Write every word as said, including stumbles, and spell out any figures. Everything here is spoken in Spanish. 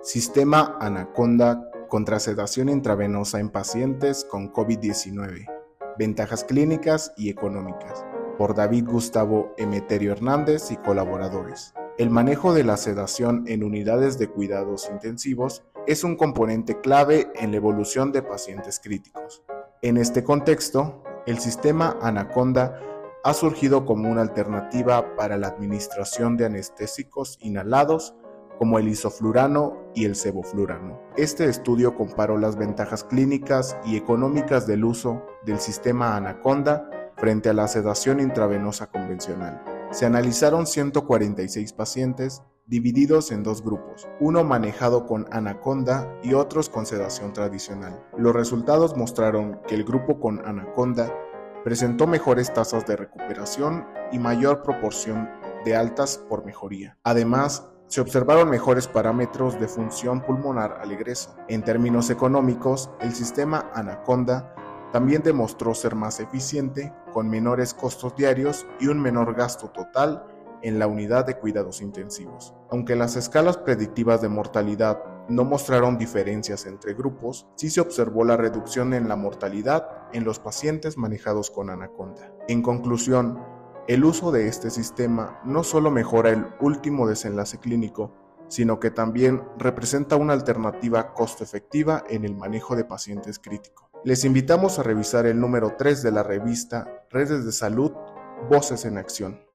Sistema Anaconda contra sedación intravenosa en pacientes con COVID diecinueve. Ventajas clínicas y económicas. Por David Gustavo Emeterio Hernández y colaboradores. El manejo de la sedación en unidades de cuidados intensivos es un componente clave en la evolución de pacientes críticos. En este contexto, el sistema Anaconda ha surgido como una alternativa para la administración de anestésicos inhalados como el isoflurano y el sevoflurano. Este estudio comparó las ventajas clínicas y económicas del uso del sistema Anaconda frente a la sedación intravenosa convencional. Se analizaron ciento cuarenta y seis pacientes divididos en dos grupos, uno manejado con Anaconda y otros con sedación tradicional. Los resultados mostraron que el grupo con Anaconda presentó mejores tasas de recuperación y mayor proporción de altas por mejoría. Además, se observaron mejores parámetros de función pulmonar al egreso. En términos económicos, el sistema Anaconda también demostró ser más eficiente, con menores costos diarios y un menor gasto total en la unidad de cuidados intensivos. Aunque las escalas predictivas de mortalidad no mostraron diferencias entre grupos, sí se observó la reducción en la mortalidad en los pacientes manejados con Anaconda. En conclusión, el uso de este sistema no solo mejora el último desenlace clínico, sino que también representa una alternativa costo efectiva en el manejo de pacientes críticos. Les invitamos a revisar el número tres de la revista Redes de Salud, Voces en Acción.